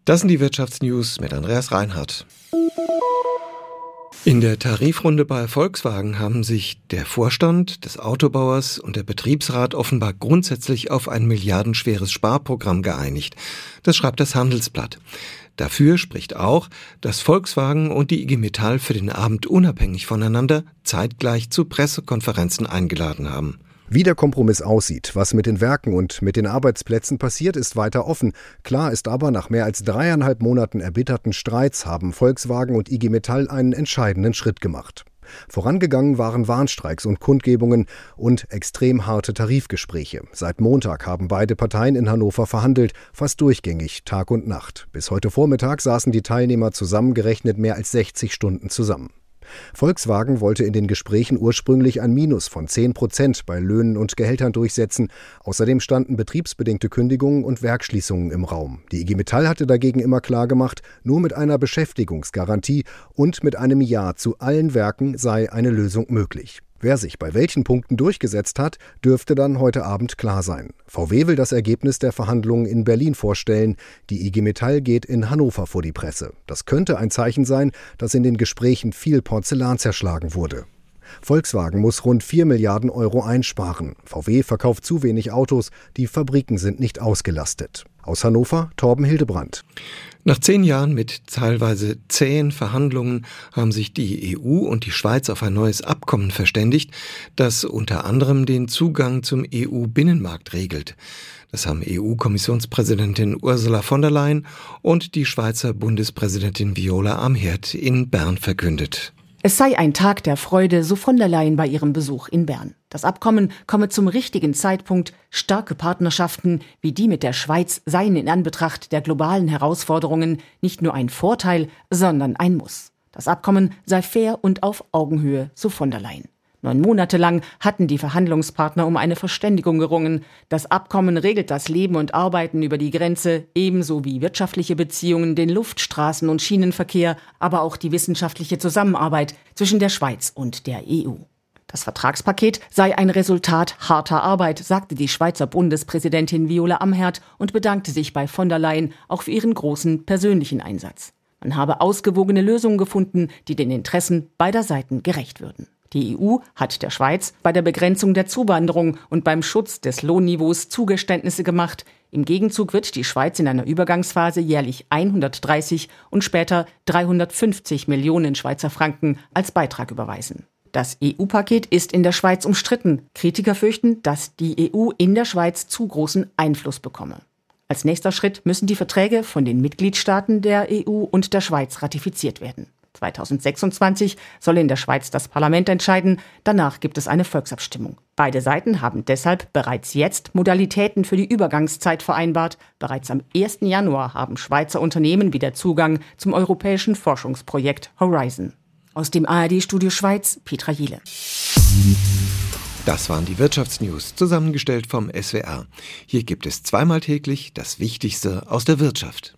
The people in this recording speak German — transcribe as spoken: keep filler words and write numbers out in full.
Das sind die Wirtschaftsnews mit Andreas Reinhardt. In der Tarifrunde bei Volkswagen haben sich der Vorstand des Autobauers und der Betriebsrat offenbar grundsätzlich auf ein milliardenschweres Sparprogramm geeinigt. Das schreibt das Handelsblatt. Dafür spricht auch, dass Volkswagen und die I G Metall für den Abend unabhängig voneinander zeitgleich zu Pressekonferenzen eingeladen haben. Wie der Kompromiss aussieht, was mit den Werken und mit den Arbeitsplätzen passiert, ist weiter offen. Klar ist aber, nach mehr als dreieinhalb Monaten erbitterten Streits haben Volkswagen und I G Metall einen entscheidenden Schritt gemacht. Vorangegangen waren Warnstreiks und Kundgebungen und extrem harte Tarifgespräche. Seit Montag haben beide Parteien in Hannover verhandelt, fast durchgängig, Tag und Nacht. Bis heute Vormittag saßen die Teilnehmer zusammengerechnet mehr als sechzig Stunden zusammen. Volkswagen wollte in den Gesprächen ursprünglich ein Minus von zehn Prozent bei Löhnen und Gehältern durchsetzen. Außerdem standen betriebsbedingte Kündigungen und Werksschließungen im Raum. Die I G Metall hatte dagegen immer klargemacht, nur mit einer Beschäftigungsgarantie und mit einem Ja zu allen Werken sei eine Lösung möglich. Wer sich bei welchen Punkten durchgesetzt hat, dürfte dann heute Abend klar sein. V W will das Ergebnis der Verhandlungen in Berlin vorstellen. Die I G Metall geht in Hannover vor die Presse. Das könnte ein Zeichen sein, dass in den Gesprächen viel Porzellan zerschlagen wurde. Volkswagen muss rund vier Milliarden Euro einsparen. V W verkauft zu wenig Autos, die Fabriken sind nicht ausgelastet. Aus Hannover, Torben Hildebrandt. Nach zehn Jahren mit teilweise zähen Verhandlungen haben sich die E U und die Schweiz auf ein neues Abkommen verständigt, das unter anderem den Zugang zum E U-Binnenmarkt regelt. Das haben E U-Kommissionspräsidentin Ursula von der Leyen und die Schweizer Bundespräsidentin Viola Amherd in Bern verkündet. Es sei ein Tag der Freude, so von der Leyen bei ihrem Besuch in Bern. Das Abkommen komme zum richtigen Zeitpunkt. Starke Partnerschaften wie die mit der Schweiz seien in Anbetracht der globalen Herausforderungen nicht nur ein Vorteil, sondern ein Muss. Das Abkommen sei fair und auf Augenhöhe, so von der Leyen. Neun Monate lang hatten die Verhandlungspartner um eine Verständigung gerungen. Das Abkommen regelt das Leben und Arbeiten über die Grenze, ebenso wie wirtschaftliche Beziehungen, den Luft-, Straßen- und Schienenverkehr, aber auch die wissenschaftliche Zusammenarbeit zwischen der Schweiz und der E U. Das Vertragspaket sei ein Resultat harter Arbeit, sagte die Schweizer Bundespräsidentin Viola Amherd und bedankte sich bei von der Leyen auch für ihren großen persönlichen Einsatz. Man habe ausgewogene Lösungen gefunden, die den Interessen beider Seiten gerecht würden. Die E U hat der Schweiz bei der Begrenzung der Zuwanderung und beim Schutz des Lohnniveaus Zugeständnisse gemacht. Im Gegenzug wird die Schweiz in einer Übergangsphase jährlich hundertdreißig und später dreihundertfünfzig Millionen Schweizer Franken als Beitrag überweisen. Das E U-Paket ist in der Schweiz umstritten. Kritiker fürchten, dass die E U in der Schweiz zu großen Einfluss bekomme. Als nächster Schritt müssen die Verträge von den Mitgliedstaaten der E U und der Schweiz ratifiziert werden. zweitausendsechsundzwanzig soll in der Schweiz das Parlament entscheiden, danach gibt es eine Volksabstimmung. Beide Seiten haben deshalb bereits jetzt Modalitäten für die Übergangszeit vereinbart. Bereits am ersten Januar haben Schweizer Unternehmen wieder Zugang zum europäischen Forschungsprojekt Horizon. Aus dem A R D-Studio Schweiz, Petra Jiele. Das waren die Wirtschaftsnews, zusammengestellt vom S W R. Hier gibt es zweimal täglich das Wichtigste aus der Wirtschaft.